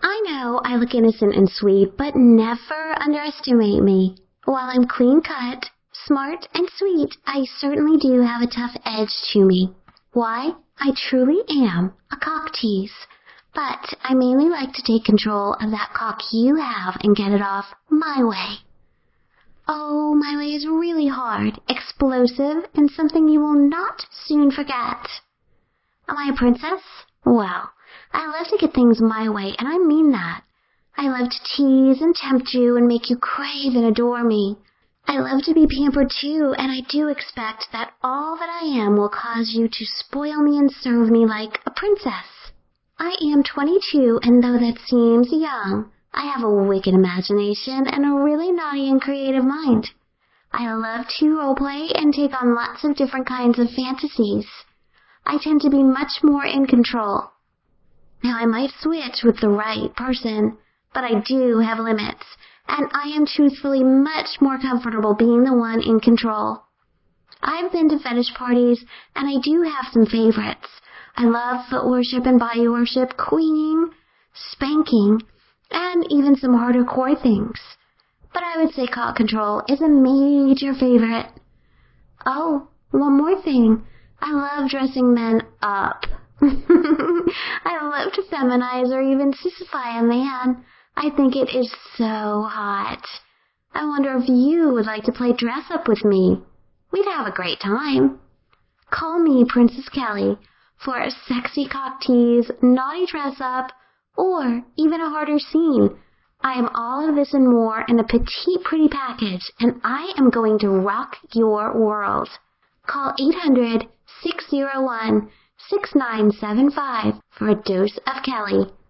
I know I look innocent and sweet, but never underestimate me. While I'm clean-cut, smart, and sweet, I certainly do have a tough edge to me. Why? I truly am a cock tease. But I mainly like to take control of that cock you have and get it off my way. Oh, my way is really hard, explosive, and something you will not soon forget. Am I a princess? Well, I love to get things my way, and I mean that. I love to tease and tempt you and make you crave and adore me. I love to be pampered too, and I do expect that all that I am will cause you to spoil me and serve me like a princess. I am 22, and though that seems young, I have a wicked imagination and a really naughty and creative mind. I love to roleplay and take on lots of different kinds of fantasies. I tend to be much more in control. Now, I might switch with the right person, but I do have limits, and I am truthfully much more comfortable being the one in control. I've been to fetish parties, and I do have some favorites. I love foot worship and body worship, queening, spanking, and even some harder core things. But I would say cock control is a major favorite. Oh, one more thing. I love dressing men up. I love to feminize or even sissify a man. I think it is so hot. I wonder if you would like to play dress up with me. We'd have a great time. Call me Princess Kelly for a sexy cock tease, naughty dress up, or even a harder scene. I am all of this and more in a petite pretty package, and I am going to rock your world. Call 800-601-6975 for a dose of Kelly.